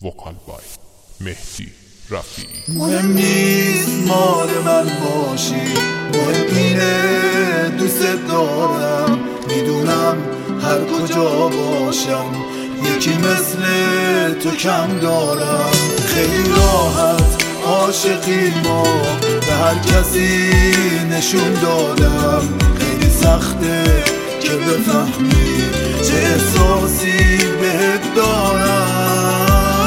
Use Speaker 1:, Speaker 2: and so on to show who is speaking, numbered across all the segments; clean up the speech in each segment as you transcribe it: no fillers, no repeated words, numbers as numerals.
Speaker 1: وکال بای مهدی رفیعی.
Speaker 2: مهم نیست مال من باشی، مهم اینه دوست دارم. میدونم هر کجا باشم یکی مثل تو کم دارم. خیلی راحت عاشقی ما به هر کسی نشون دادم. خیلی سخته که بفهمی چه احساسی بهت دارم.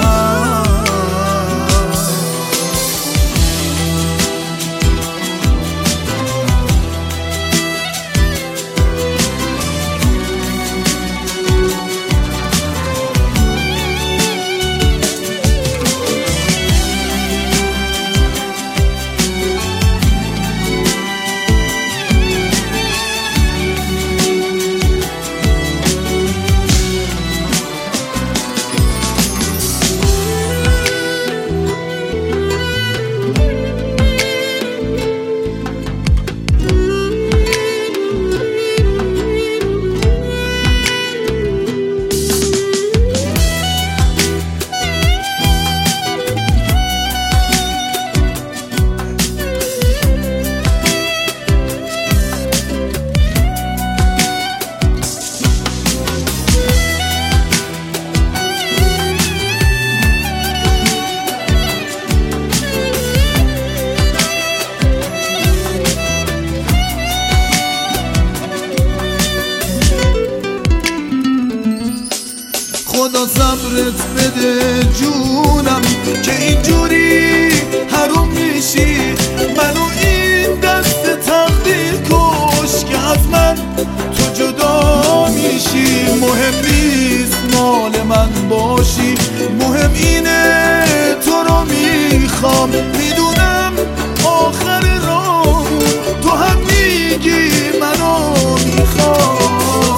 Speaker 2: خدا صبرت بده جونم که اینجوری حروم میشی. منو این دست تقدیر کش که از من تو جدا میشی. مهم نیست مال من باشی، مهم اینه تو رو میخوام. میدونم آخر راه تو هم میگی منو میخوام.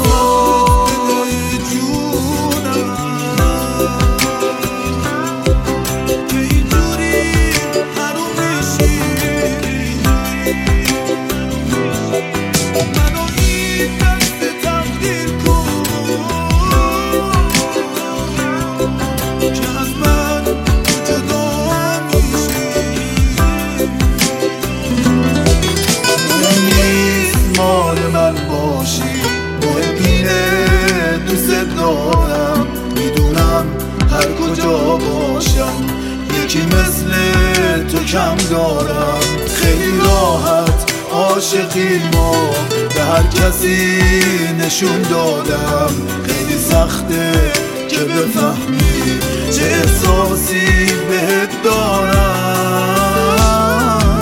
Speaker 2: میدونم هر کجا باشم یکی مثل تو کم دارم. خیلی راحت عاشقی ما به هر کسی نشون دادم. خیلی سخته که بفهمی چه احساسی بهت دارم.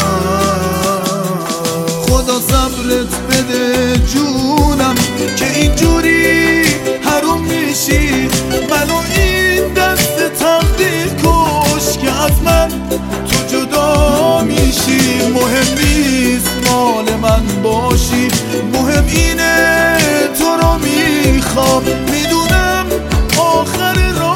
Speaker 2: خدا صبرت بده جونم که اینجوری حروم میشی. منو این دست تقدیر کش که از من تو جدا میشی. مهم نیست مال من باشی، مهم اینه تو رو میخوام. میدونم آخر راه